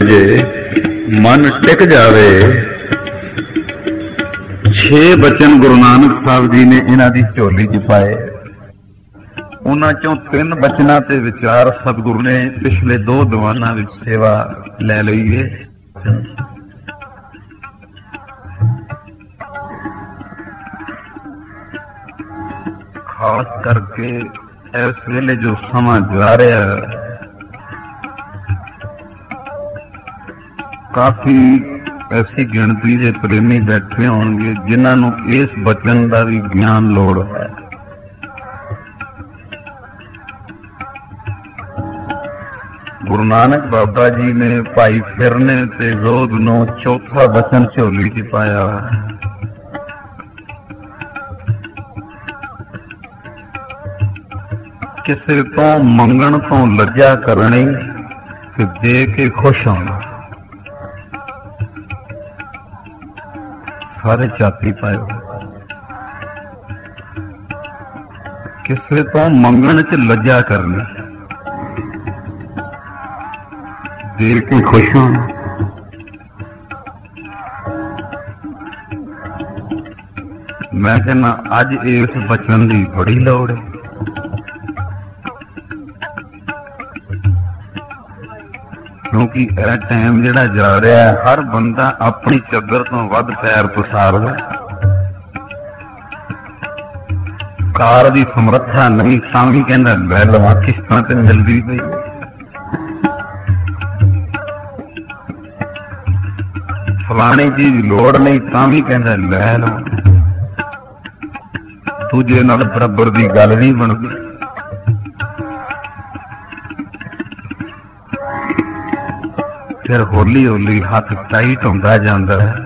ਜੇ ਮਨ ਟਿਕ ਜਾਵੇ। 6 ਬਚਨ ਗੁਰੂ ਨਾਨਕ ਸਾਹਿਬ ਜੀ ਨੇ ਇਹਨਾਂ ਦੀ ਝੋਲੀ 'ਚ ਪਾਏ। ਉਹਨਾਂ ਚੋਂ 3 ਬਚਨਾਂ ਤੇ ਵਿਚਾਰ ਸਤਿਗੁਰੂ ਨੇ ਪਿਛਲੇ 2 ਦੀਵਾਨਾਂ ਵਿੱਚ ਸੇਵਾ ਲੈ ਲਈ ਹੈ। ਖਾਸ ਕਰਕੇ ਇਸ ਵੇਲੇ ਜੋ ਸਮਾਂ ਜਾ ਰਿਹਾ, ਕਾਫੀ ਐਸੀ ਗਿਣਤੀ ਦੇ ਪ੍ਰੇਮੀ ਬੈਠੇ ਹੋਣਗੇ ਜਿਨ੍ਹਾਂ ਨੂੰ ਇਸ ਬਚਨ ਦਾ ਵੀ ਗਿਆਨ ਲੋੜ ਹੈ। ਗੁਰੂ ਨਾਨਕ ਬਾਬਾ ਜੀ ਨੇ ਭਾਈ ਫਿਰਨੇ ਤੇ ਰੋਧ ਨੂੰ 4ਥਾ ਬਚਨ ਝੋਲੀ 'ਚ ਪਾਇਆ। ਕਿਸੇ ਤੋਂ ਮੰਗਣ ਤੋਂ ਲੱਜਾ ਕਰਨੀ ਤੇ ਦੇ ਕੇ ਖੁਸ਼ ਹੋਣਾ। ਸਾਰੇ ਚਾਤੀ ਪਾਇਓ। ਕਿਸੇ ਤੋਂ ਮੰਗਣ 'ਚ ਲੱਜਾ ਕਰਨੀ, ਦੇ ਕੇ ਖੁਸ਼ ਹੋਣਾ। ਮੈਂ ਕਹਿੰਦਾ ਅੱਜ ਇਸ ਬਚਨ ਦੀ ਬੜੀ ਲੋੜ ਹੈ। ਕਿਉਂਕਿ ਇਹ ਟਾਈਮ ਜਿਹੜਾ ਜਾ ਰਿਹਾ ਹੈ, ਹਰ ਬੰਦਾ ਆਪਣੀ ਚੱਦਰ ਤੋਂ ਵੱਧ ਪੈਰ ਪਸਾਰਦਾ। ਕਾਰ ਦੀ ਸਮਰੱਥਾ ਨਹੀਂ ਤਾਂ ਵੀ ਕਹਿੰਦਾ ਲੈ ਲਵਾਂ, ਕਿਸ਼ਤਾਂ ਤੇ ਮਿਲਦੀ ਪਈ। ਫਲਾਣੀ ਚੀਜ਼ ਲੋੜ ਨਹੀਂ ਤਾਂ ਵੀ ਕਹਿੰਦਾ ਲੈ ਲਵਾਂ। ਦੂਜੇ ਨਾਲ ਬਰਾਬਰ ਦੀ ਗੱਲ ਨਹੀਂ ਬਣਦੀ। ਫਿਰ ਹੌਲੀ ਹੌਲੀ ਹੱਥ ਟਾਈਟ ਹੁੰਦਾ ਜਾਂਦਾ ਹੈ।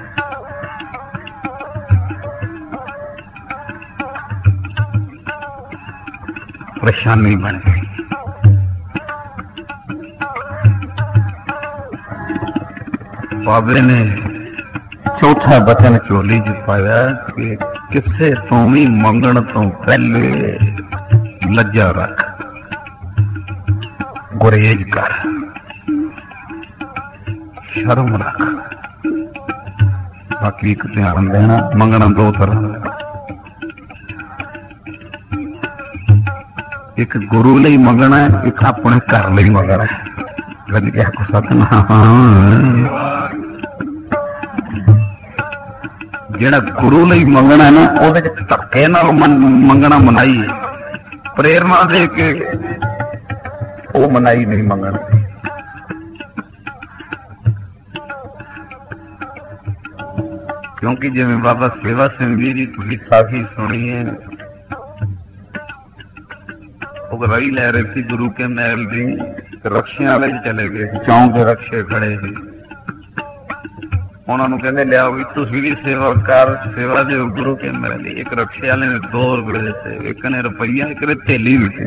ਪਰੇਸ਼ਾਨੀ ਬਣ ਗਈ। ਬਾਬੇ ਨੇ 4ਥਾ ਬਚਨ ਝੋਲੀ 'ਚ ਪਾਇਆ ਕਿ ਕਿਸੇ ਤੋਂ ਵੀ ਮੰਗਣ ਤੋਂ ਪਹਿਲੇ ਲੱਜਾ ਰੱਖ, ਗੁਰੇਜ਼ ਕਰ, ਸ਼ਰਮ ਰੱਖ। ਬਾਕੀ ਇੱਕ ਧਿਆਨ ਦੇਣਾ, ਮੰਗਣਾ 2 ਤਰ੍ਹਾਂ ਦਾ। ਇੱਕ ਗੁਰੂ ਲਈ ਮੰਗਣਾ, ਇੱਕ ਆਪਣੇ ਘਰ ਲਈ ਮੰਗਣਾ। ਗੱਜ ਕੇ ਆਖੋ ਸਤਿਨਾਮ। ਜਿਹੜਾ ਗੁਰੂ ਲਈ ਮੰਗਣਾ ਨਾ, ਉਹਦੇ 'ਚ ਧੱਕੇ ਨਾਲ ਮੰਗਣਾ ਮਨਾਈ ਹੈ। ਪ੍ਰੇਰਨਾ ਦੇ ਕੇ ਉਹ ਮਨਾਈ ਨਹੀਂ ਮੰਗਣ ਦੀ। ਕਿਉਂਕਿ ਜਿਵੇਂ ਬਾਬਾ ਸੇਵਾ ਸਿੰਘ ਜੀ ਦੀ ਤੁਸੀਂ ਸਾਖੀ ਸੁਣੀ ਹੈ, ਉਹ ਰਾਹੀ ਲੈ ਰਹੇ ਸੀ ਗੁਰੂ ਕੇ ਮਹਿਲ ਦੀ, ਰਕਸ਼ਿਆਂ ਵਾਲੇ ਚਲੇ ਗਏ ਸੀ। ਚੌਂਕ ਦੇ ਰਕਸ਼ੇ ਖੜੇ ਸੀ। ਉਹਨਾਂ ਨੂੰ ਕਹਿੰਦੇ ਲਿਆਓ ਵੀ ਤੁਸੀਂ ਵੀ ਸੇਵਾ ਦੇ ਗੁਰੂ ਕੇ ਮਹਿਲ ਦੀ। ਇੱਕ ਰਕਸ਼ੇ ਵਾਲੇ ਨੇ 2 ਰੁਪਏ ਦਿੱਤੇ, ਇੱਕ ਨੇ ਰੁਪਈਆ, ਇੱਕ ਨੇ ਥੈਲੀ ਦਿੱਤੀ।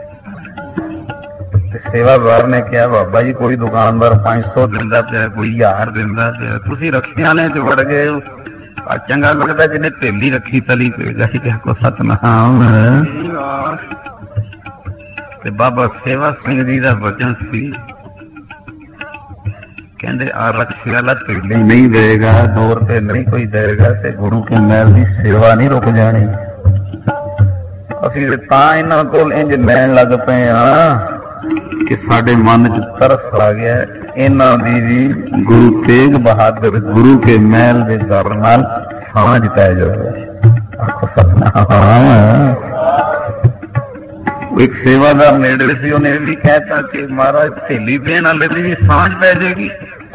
ਸੇਵਾਦਾਰ ਨੇ ਕਿਹਾ ਬਾਬਾ ਜੀ ਕੋਈ ਦੁਕਾਨਦਾਰ 500 ਦਿੰਦਾ ਪਿਆ, ਕੋਈ 1000 ਦਿੰਦਾ ਪਿਆ, ਤੁਸੀਂ ਰਕਸ਼ਿਆਂ ਨੇ 'ਚ ਵੜ ਗਏ ਹੋ। ਚੰਗਾ ਲੱਗਦਾ ਜਿਹਨੇ ਥੈਲੀ ਰੱਖੀ ਤਲੀ ਤੇ ਜਾ ਕੇ ਕੋ ਸਤਿਨਾਮ। ਤੇ ਬਾਬਾ ਸੇਵਾ ਸਿੰਘ ਜੀ ਦਾ ਵਚਨ ਸੀ, ਕਹਿੰਦੇ ਆ ਰਕਸ਼ੇ ਵਾਲਾ ਥੈਲੀ ਨਹੀਂ ਦੇਗਾ, 2 ਰੁਪਏ ਨਹੀਂ ਕੋਈ ਦੇਗਾ ਤੇ ਗੁਰੂ ਕੇ ਮਹਿਲ ਦੀ ਸੇਵਾ ਨਹੀਂ ਰੁਕ ਜਾਣੀ। ਅਸੀਂ ਤਾਂ ਇਹਨਾਂ ਕੋਲ ਇੰਝ ਲੈਣ ਲੱਗ ਪਏ ਹਾਂ ਕਿ ਸਾਡੇ ਮਨ 'ਚ ਤਰਸ ਆ ਗਿਆ। ਇਹਨਾਂ ਦੀ ਵੀ ਗੁਰੂ ਤੇਗ ਬਹਾਦਰ ਗੁਰੂ ਕੇ ਮਹਿਲ ਦੇ ਦਰ ਨਾਲ ਸਾਂਝ ਪੈ ਜਾਵੇ। ਆਖੋ ਸਤਿਨਾਮ। ਇੱਕ ਸੇਵਾਦਾਰ ਨੇੜੇ ਸੀ, ਉਹਨੇ ਇਹ ਵੀ ਕਹਿਤਾ ਕਿ ਮਹਾਰਾਜ ਥੈਲੀ ਦੇਣ ਵਾਲੇ ਦੀ ਵੀ ਸਾਂਝ ਪੈ ਜਾਏਗੀ।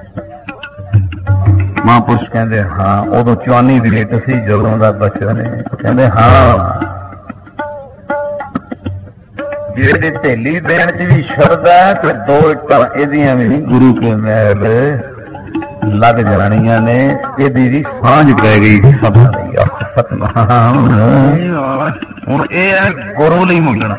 ਮਹਾਂਪੁਰਸ਼ ਕਹਿੰਦੇ ਹਾਂ। ਉਦੋਂ ਚਵਾਨੀ ਦੀ ਰੇਟ ਸੀ ਜਦੋਂ ਦਾ ਬਚਨ ਹੈ। ਕਹਿੰਦੇ ਹਾਂ ਜਿਹੜੇ ਥੈਲੀ ਦੇਣ 'ਚ ਵੀ ਸ਼ਰਧਾ ਤੇ 2 ਇੱਟਾਂ ਇਹਦੀਆਂ ਵੀ ਗੁਰੂ ਕੇ ਮਹਿਲ ਲੱਗ ਜਾਣੀਆਂ ਨੇ। ਇਹਦੀ ਵੀ ਸਾਂਝ ਪੈ ਗਈ ਸਭਾ ਦੀ। ਆਖੋ ਸਤਿਨਾਮ। ਹੁਣ ਇਹ ਹੈ ਗੁਰੂ ਲਈ ਮੰਗਣਾ।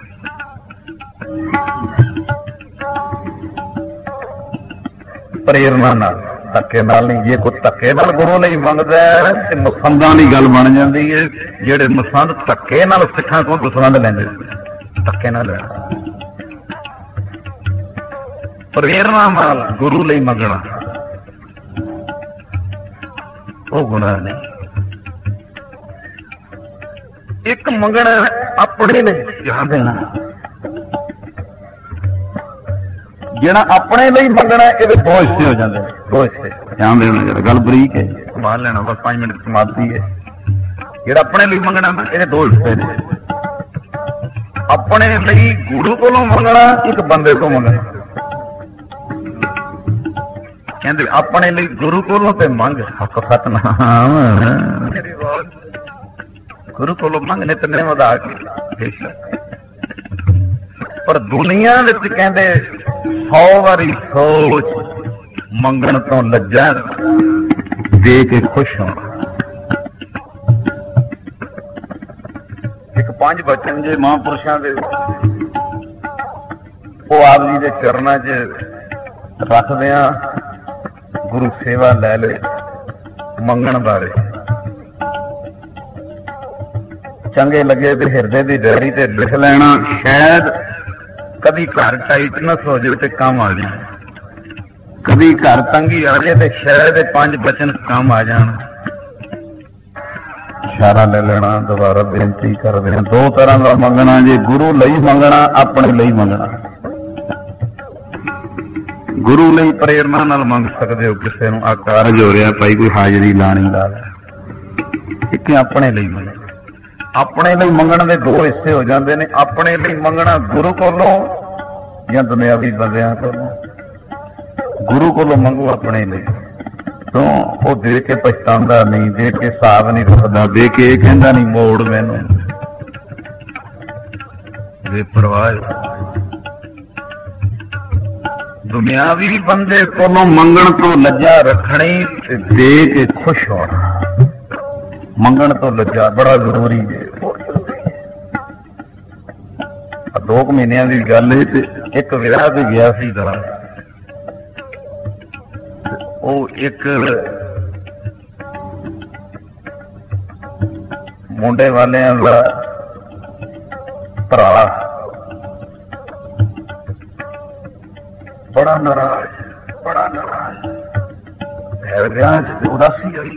ਪ੍ਰੇਰਨਾ ਨਾਲ, ਧੱਕੇ ਨਾਲ ਨਹੀਂ। ਜੇ ਕੋਈ ਧੱਕੇ ਨਾਲ ਗੁਰੂ ਲਈ ਮੰਗਦਾ ਹੈ ਤੇ ਮਸੰਦਾਂ ਦੀ ਗੱਲ ਬਣ ਜਾਂਦੀ ਹੈ। ਜਿਹੜੇ ਮਸੰਦ ਧੱਕੇ ਨਾਲ ਸਿੱਖਾਂ ਕੋਲ ਪਸੰਦ ਲੈਂਦੇ, ਧੱਕੇ ਨਾਲ ਲੈਣਾ। ਪ੍ਰੇਰਨਾ ਨਾਲ ਗੁਰੂ ਲਈ ਮੰਗਣਾ ਉਹ ਗੁਨਾਹ ਨਹੀਂ। ਇੱਕ ਮੰਗਣਾ ਆਪਣੇ ਲਈ ਜਾਨ ਦੇਣਾ, ਜਿਹੜਾ ਆਪਣੇ ਲਈ ਮੰਗਣਾ ਇਹਦੇ ਦੋ ਹਿੱਸੇ ਹੋ ਜਾਂਦੇ ਨੇ, ਦੋ ਹਿੱਸੇ। ਧਿਆਨ ਦੇਣਾ ਜਰਾ, ਗੱਲ ਬਰੀਕ ਹੈ, ਸੰਭਾਲ ਲੈਣਾ, ਬਸ 5 ਮਿੰਟ ਸਮਾਪਤੀ ਹੈ। ਜਿਹੜਾ ਆਪਣੇ ਲਈ ਮੰਗਣਾ ਇਹਦੇ ਦੋ ਹਿੱਸੇ ਨੇ। ਆਪਣੇ ਲਈ ਗੁਰੂ ਕੋਲੋਂ ਮੰਗਣਾ, ਇੱਕ ਬੰਦੇ ਤੋਂ ਮੰਗਣਾ। ਕਹਿੰਦੇ ਆਪਣੇ ਲਈ ਗੁਰੂ ਕੋਲੋਂ ਤੇ ਮੰਗ, ਹੱਕ ਸਤਨਾਮ ਗੁਰੂ ਕੋਲੋਂ ਮੰਗ, ਨਿਤਨੇਮ ਵਧਾ ਕੇ। ਪਰ ਦੁਨੀਆ ਵਿੱਚ ਕਹਿੰਦੇ 100 ਵਾਰੀ ਸੋਚ ਮੰਗਣ ਤੋਂ ਲੱਜਾ, ਦੇ ਕੇ ਖੁਸ਼ ਹੋਣਾ। ਇੱਕ 5 ਬਚਨ ਜੇ ਮਹਾਂਪੁਰਸ਼ਾਂ ਦੇ ਉਹ ਆਪ ਜੀ ਦੇ ਚਰਨਾਂ 'ਚ ਰੱਖਦੇ ਆ, ਗੁਰੂ ਸੇਵਾ ਲੈ ਲੈ ਮੰਗਣ ਬਾਰੇ। ਚੰਗੇ ਲੱਗੇ ਤੇ ਹਿਰਦੇ ਦੀ ਡੈਰੀ ਤੇ ਲਿਖ ਲੈਣਾ, ਸ਼ਾਇਦ ਕਦੀ ਘਰ ਟਾਈਟਨੈਸ ਹੋ ਜਾਵੇ ਤੇ ਕੰਮ ਆ ਜਾਣ, ਕਦੀ ਘਰ ਤੰਗੀ ਆ ਜਾਏ ਤੇ ਸ਼ਾਇਦ ਇਹ 5 ਬਚਨ ਕੰਮ ਆ ਜਾਣ। ਇਸ਼ਾਰਾ ਲੈ ਲੈਣਾ, ਦੁਬਾਰਾ ਬੇਨਤੀ ਕਰਦੇ ਹਾਂ। 2 ਤਰ੍ਹਾਂ ਦਾ ਮੰਗਣਾ, ਜੇ ਗੁਰੂ ਲਈ ਮੰਗਣਾ, ਆਪਣੇ ਲਈ ਮੰਗਣਾ। ਗੁਰੂ ਲਈ ਪ੍ਰੇਰਨਾ ਨਾਲ ਮੰਗ ਸਕਦੇ ਹੋ, ਕਿਸੇ ਨੂੰ ਆ ਕਾਰਜ ਹੋ ਰਿਹਾ ਭਾਈ, ਕੋਈ ਹਾਜ਼ਰੀ ਲਾਣੀ ਲਾ ਲੈ। ਇੱਕ ਆਪਣੇ ਲਈ ਮੰਗਣਾ। ਆਪਣੇ ਲਈ ਮੰਗਣ ਦੇ 2 ਹਿੱਸੇ ਹੋ ਜਾਂਦੇ ਨੇ। ਆਪਣੇ ਲਈ ਮੰਗਣਾ ਗੁਰੂ ਕੋਲੋਂ ਜਾਂ ਦੁਨਿਆਵੀ ਬੰਦਿਆਂ ਕੋਲੋਂ। ਗੁਰੂ ਕੋਲੋਂ ਮੰਗੋ ਆਪਣੇ ਲਈ, ਤੋਂ ਉਹ ਦੇ ਕੇ ਪਛਤਾਉਂਦਾ ਨਹੀਂ, ਦੇ ਕੇ ਹਿਸਾਬ ਨਹੀਂ ਰੱਖਦਾ, ਦੇ ਕੇ ਇਹ ਕਹਿੰਦਾ ਨਹੀਂ ਮੋੜ ਮੈਨੂੰ, ਬੇਪਰਵਾਹ। ਦੁਨਿਆਵੀ ਬੰਦੇ ਕੋਲੋਂ ਮੰਗਣ ਤੋਂ ਲੱਜਾ ਰੱਖਣੀ ਤੇ ਦੇ ਕੇ ਖੁਸ਼ ਹੋਣਾ। ਮੰਗਣ ਤੋਂ ਲੱਜਾ ਬੜਾ ਜ਼ਰੂਰੀ ਹੈ। 2 ਮਹੀਨਿਆਂ ਦੀ ਗੱਲ ਹੈ ਤੇ ਇੱਕ ਵਿਆਹ ਤੇ ਗਿਆ ਸੀ ਦਰਾ, ਉਹ ਇੱਕ ਮੁੰਡੇ ਵਾਲਿਆਂ ਦਾ ਭਰਾ ਬੜਾ ਨਾਰਾਜ਼ ਹੈ। ਵਿਆਹ 'ਚ ਉਦਾਸੀ ਆਈ,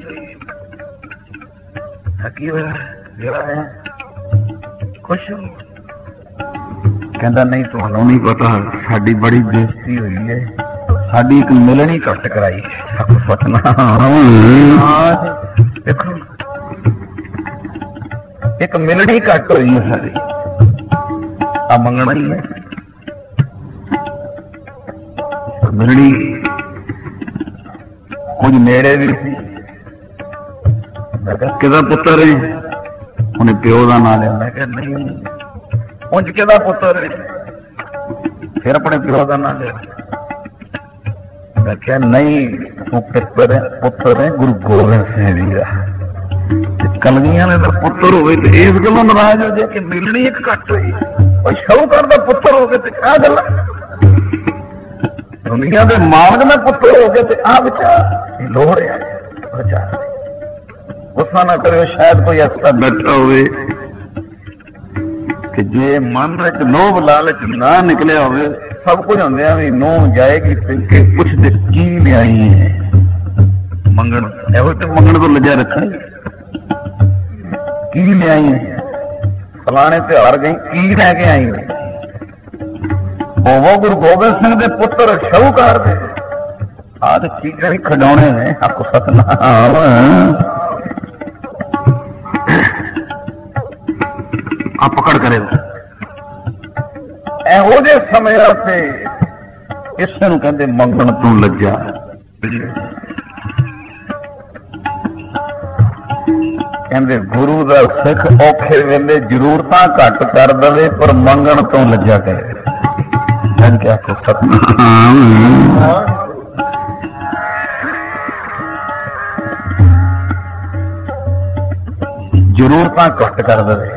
ਕੀ ਹੋਇਆ, ਜਿਹੜਾ ਹੈ ਖੁਸ਼ ਹੋ? ਕਹਿੰਦਾ ਨਹੀਂ, ਤੁਹਾਨੂੰ ਨਹੀਂ ਪਤਾ, ਸਾਡੀ ਬੜੀ ਬੇਇੱਜ਼ਤੀ ਹੋਈ ਹੈ, ਸਾਡੀ ਇੱਕ ਮਿਲਣੀ ਘੱਟ ਕਰਾਈ। ਦੇਖੋ, ਇੱਕ ਮਿਲਣੀ ਘੱਟ ਹੋਈ ਹੈ ਸਾਡੀ, ਆ ਮੰਗਣਾ ਹੀ ਹੈ। ਮਿਲਣੀ ਕੁਝ ਨੇੜੇ ਵੀ ਸੀ। ਕਿਹਦਾ ਪੁੱਤਰ ਹੈ? ਉਹਨੇ ਪਿਓ ਦਾ ਨਾਂ ਲਿਆ। ਮੈਂ ਕਿਹਾ ਨਹੀਂ, ਉਂਝ ਕਿਹਦਾ ਪੁੱਤਰ ਹੈ? ਫਿਰ ਆਪਣੇ ਪਿਓ ਦਾ ਨਾਂ ਲਿਆ। ਮੈਂ ਕਿਹਾ ਨਹੀਂ, ਤੂੰ ਪੁੱਤਰ ਹੈ ਗੁਰੂ ਗੋਬਿੰਦ ਸਿੰਘ ਜੀ ਦਾ। ਕਲਗੀਆਂ ਨੇ ਤਾਂ ਪੁੱਤਰ ਹੋਵੇ ਤੇ ਇਸ ਗੱਲੋਂ ਨਾਰਾਜ਼ ਹੋ ਜਾਏ ਕਿ ਮਿਲਣੀ ਇੱਕ ਘੱਟ ਹੋਈ। ਉਹ ਸ਼ਾਹੂਕਾਰ ਦਾ ਪੁੱਤਰ ਹੋ ਗਏ ਤੇ ਆਹ ਗੱਲ, ਦੁਨੀਆ ਦੇ ਮਾਲਕ ਦਾ ਪੁੱਤਰ ਹੋ ਗਏ ਤੇ ਆਹ ਵਿਚਾਰ ਲੋੜ ਹੈ। ਵਿਚਾਰ ਗੁੱਸਾ ਨਾ ਕਰਿਓ, ਸ਼ਾਇਦ ਕੋਈ ਐਸਾ ਬੈਠਾ ਹੋਵੇ ਕਿ ਜੇ ਮਨ ਵਿੱਚ ਲੋਭ ਲਾਲਚ ਨਾ ਨਿਕਲਿਆ ਹੋਵੇ, ਸਭ ਕੁਝ ਹੁੰਦਿਆਂ ਵੀ ਨੂੰਹ ਜਾਏਗੀ ਕਿ ਪੁੱਛਦੇ ਕੀ ਲਿਆਈ ਹੈ ਮੰਗਣ। ਇਹੋ ਤੇ ਮੰਗਣ ਤੋਂ ਲੱਜਾ ਰੱਖਣੀ, ਕੀ ਲਿਆਈ ਹੈ, ਫਲਾਣੇ ਤਿਉਹਾਰ ਗਈ ਕੀ ਲੈ ਕੇ ਆਈ ਹੈ। ਉਹ ਗੁਰੂ ਗੋਬਿੰਦ ਸਿੰਘ ਦੇ ਪੁੱਤਰ ਸ਼ਾਹੂਕਾਰ ਦੇ ਆਹ ਤੇ ਚੀਜ਼ਾਂ ਹੀ ਖਿਡੌਣੇ ਨੇ। ਆਖੋ ਸਤਨਾਮ। ਆ ਪਕੜ ਕਰੇ ਇਹੋ ਜਿਹੇ ਸਮਿਆਂ ਤੇ ਇਸੇ ਨੂੰ ਕਹਿੰਦੇ ਮੰਗਣ ਤੋਂ ਲੱਜਾ। ਕਹਿੰਦੇ ਗੁਰੂ ਦਾ ਸਿੱਖ ਔਖੇ ਵੇਲੇ ਜ਼ਰੂਰਤਾਂ ਘੱਟ ਕਰ ਦੇਵੇ ਪਰ ਮੰਗਣ ਤੋਂ ਲੱਜਾ ਕਰੇ। ਆਖੋ ਸਤਨਾਮ। ਜ਼ਰੂਰਤਾਂ ਘੱਟ ਕਰ ਦੇਵੇ।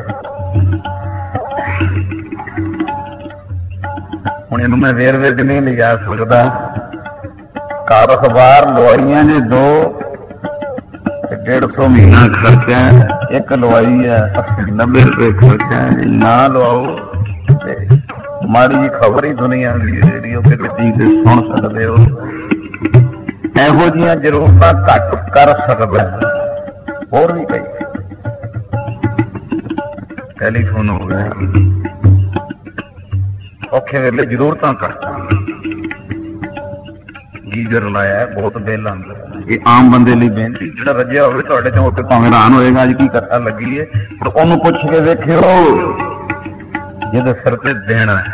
ਹੁਣ ਇਹਨੂੰ ਮੈਂ ਵੇਰਵੇ ਚ ਨਹੀਂ ਲਿਜਾ ਸਕਦਾ। ਘਰ ਅਖਬਾਰ ਲਵਾਈਆਂ ਜੇ 2 ਤੇ 150 ਮਹੀਨਾ ਖਰਚਾ, ਇੱਕ ਲਵਾਈ ਹੈ 80-90 ਰੁਪਏ ਖਰਚਾ। ਨਾ ਲਵਾਓ ਤੇ ਮਾੜੀ ਜੀ ਖਬਰ ਹੀ ਦੁਨੀਆ ਦੀ ਰੇਡੀਓ ਤੇ ਟੀਵੀ ਸੁਣ ਸਕਦੇ ਹੋ। ਇਹੋ ਜਿਹੀਆਂ ਜ਼ਰੂਰਤਾਂ ਘੱਟ ਕਰ ਸਕਦਾ। ਹੋਰ ਵੀ ਕਈ ਟੈਲੀਫੋਨ ਹੋ ਗਿਆ, ਔਖੇ ਵੇਲੇ ਜ਼ਰੂਰਤਾਂ ਘੱਟ। ਗੀਜ਼ਰ ਲਾਇਆ, ਬਹੁਤ ਬਿੱਲ ਆਉਂਦਾ। ਇਹ ਆਮ ਬੰਦੇ ਲਈ ਬੇਨਤੀ, ਜਿਹੜਾ ਰੱਜਿਆ ਹੋਵੇ ਤੁਹਾਡੇ ਚੋਂ ਉੱਤੇ ਭਾਵੇਂ ਹੈਰਾਨ ਹੋਏਗਾ ਅੱਜ ਕੀ ਕਰਨ ਲੱਗੀ ਹੈ, ਪਰ ਉਹਨੂੰ ਪੁੱਛ ਕੇ ਵੇਖਿਓ ਜਿਹਦੇ ਸਿਰ ਤੇ ਦੇਣਾ ਹੈ।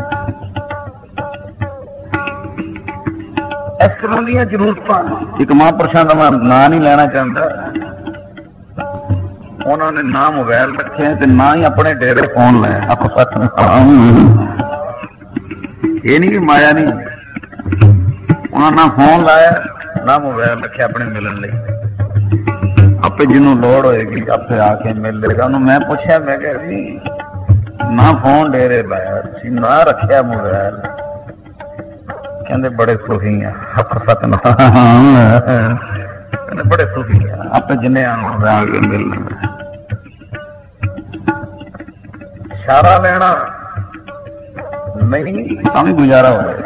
ਇਸ ਤਰ੍ਹਾਂ ਦੀਆਂ ਜ਼ਰੂਰਤਾਂ। ਇੱਕ ਮਹਾਂਪੁਰਸ਼ਾਂ ਦਾ ਮੈਂ ਨਾਂ ਨਹੀਂ ਲੈਣਾ ਚਾਹੁੰਦਾ, ਉਹਨਾਂ ਨੇ ਨਾ ਮੋਬਾਇਲ ਰੱਖਿਆ ਤੇ ਨਾ ਹੀ ਆਪਣੇ ਡੇਰੇ ਫੋਨ ਲਾਇਆ। ਆਪਾਂ ਪਤਾ ਇਹ ਨਹੀਂ ਕਿ ਮਾਇਆ ਨਹੀਂ, ਉਹਨਾਂ ਨਾ ਫੋਨ ਲਾਇਆ ਨਾ ਮੋਬਾਇਲ ਰੱਖਿਆ ਆਪਣੇ ਮਿਲਣ ਲਈ। ਆਪੇ ਜਿਹਨੂੰ ਲੋੜ ਹੋਏਗੀ ਆਪੇ ਆ ਕੇ ਮਿਲ ਲੇਗਾ ਉਹਨੂੰ। ਮੈਂ ਪੁੱਛਿਆ, ਮੈਂ ਕਿਹਾ ਜੀ ਨਾ ਫੋਨ ਡੇਰੇ ਲਾਇਆ ਤੁਸੀਂ, ਨਾ ਰੱਖਿਆ ਮੋਬਾਇਲ, ਕਹਿੰਦੇ ਬੜੇ ਸੁਖੀ ਆ। ਕਹਿੰਦੇ ਬੜੇ ਸੁਖੀ ਆ, ਆਪੇ ਜਿੰਨੇ ਆ ਕੇ ਮਿਲ ਲੈਣਾ। ਇਸ਼ਾਰਾ ਲੈਣਾ ਨਹੀਂ ਤਾਂ ਵੀ ਗੁਜ਼ਾਰਾ ਹੋ ਜਾਏ।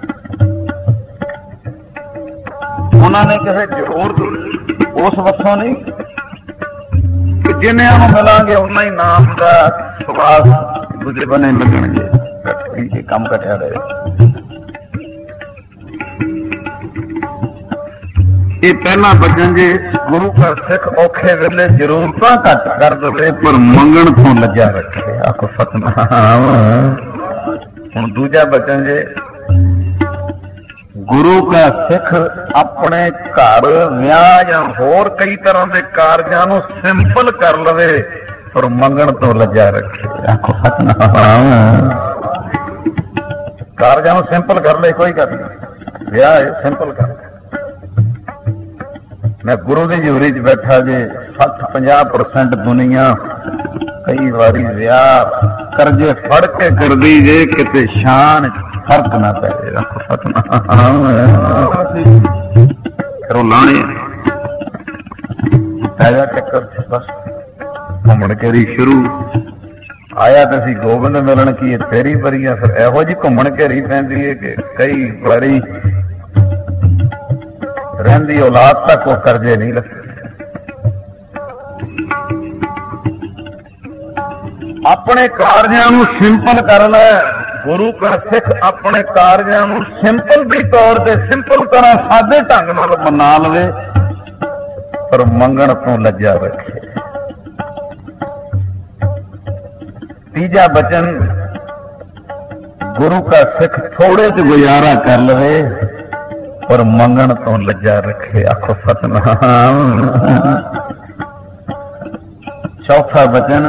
ਉਹਨਾਂ ਨੇ ਕਿਸੇ ਜ਼ਰੂਰਤ ਉਸ ਵਸੋਂ ਨਹੀਂ ਕਿ ਜਿੰਨਿਆਂ ਨੂੰ ਮਿਲਾਂਗੇ ਉਹਨਾਂ ਹੀ ਨਾਮ ਦਾ ਸਵਾਸ ਦੂਜੇ ਬੰਨੇ ਲੱਗਣਗੇ। ਕੰਮ ਘਟਿਆ ਰਹੇ। ਇਹ ਪਹਿਲਾਂ ਬਚਨ ਜੇ ਗੁਰੂ ਘਰ ਸਿੱਖ ਔਖੇ ਵੇਲੇ ਜ਼ਰੂਰਤਾਂ ਘੱਟ ਕਰ ਦੇਵੇ ਪਰ ਮੰਗਣ ਤੋਂ ਲੱਜਾ ਰੱਖੇ। ਆਖੋ ਸਤਿਨਾਮ। ਹੁਣ ਦੂਜਾ ਬਚਨ ਜੇ ਗੁਰੂ ਕਾ ਸਿੱਖ ਆਪਣੇ ਘਰ ਵਿਆਹ ਜਾਂ ਹੋਰ ਕਈ ਤਰ੍ਹਾਂ ਦੇ ਕਾਰਜਾਂ ਨੂੰ ਸਿੰਪਲ ਕਰ ਲਵੇ ਪਰ ਮੰਗਣ ਤੋਂ ਲੱਜਾ ਰੱਖੇ। ਆਖੋ ਸਤਿਨਾਮ। ਕਾਰਜਾਂ ਨੂੰ ਸਿੰਪਲ ਕਰ ਲੈ, ਕੋਈ ਗੱਲ ਨਹੀਂ, ਵਿਆਹ ਸਿੰਪਲ ਕਰ। ਮੈਂ ਗੁਰੂ ਦੀ ਹਜ਼ੂਰੀ 'ਚ ਬੈਠਾ ਜੇ 60-50% ਦੁਨੀਆ ਕਈ ਵਾਰੀ ਵਿਆਹ ਕਰਜ਼ੇ ਫੜ ਕੇ ਕਰਦੀ ਜੇ ਕਿਤੇ ਸ਼ਾਨ ਫਰਕ ਨਾ ਪੈ ਜਾਏ। ਰੱਖੋ ਸਤਿਨਾਮ। ਕਰੋ ਲਾਣੇ ਪੈਦਾ ਚੱਕਰ ਬਸ ਘੁੰਮਣ ਘੇਰੀ ਸ਼ੁਰੂ। ਆਇਆ ਤਾਂ ਅਸੀਂ ਗੋਬਿੰਦ ਮਿਲਣ ਕੀ ਫੇਰੀ ਭਰੀਆਂ, ਫਿਰ ਇਹੋ ਜਿਹੀ ਘੁੰਮਣ ਘੇਰੀ ਪੈਂਦੀ ਹੈ ਕਿ ਕਈ ਵਾਰੀ ਰਹਿੰਦੀ ਔਲਾਦ ਤੱਕ ਉਹ ਕਰਜ਼ੇ ਨਹੀਂ ਲੱਗਦੇ। ਆਪਣੇ ਕਾਰਜਾਂ ਨੂੰ ਸਿੰਪਲ ਕਰ ਲੈ। ਗੁਰੂ ਘਰ ਸਿੱਖ ਆਪਣੇ ਕਾਰਜਾਂ ਨੂੰ ਸਿੰਪਲ ਦੇ ਤੌਰ ਤੇ ਸਿੰਪਲ ਤਰ੍ਹਾਂ ਸਾਦੇ ਢੰਗ ਨਾਲ ਮਨਾ ਲਵੇ ਪਰ ਮੰਗਣ ਤੋਂ ਲੱਜਾ ਰੱਖੇ। ਤੀਜਾ ਬਚਨ ਗੁਰੂ ਕਾ ਸਿੱਖ ਥੋੜੇ ਚ ਗੁਜ਼ਾਰਾ ਕਰ ਲਵੇ ਪਰ ਮੰਗਣ ਤੋਂ ਲੱਜਾ ਰੱਖੇ। ਆਖੋ ਸਤਿਨਾਮ। ਚੌਥਾ ਬਚਨ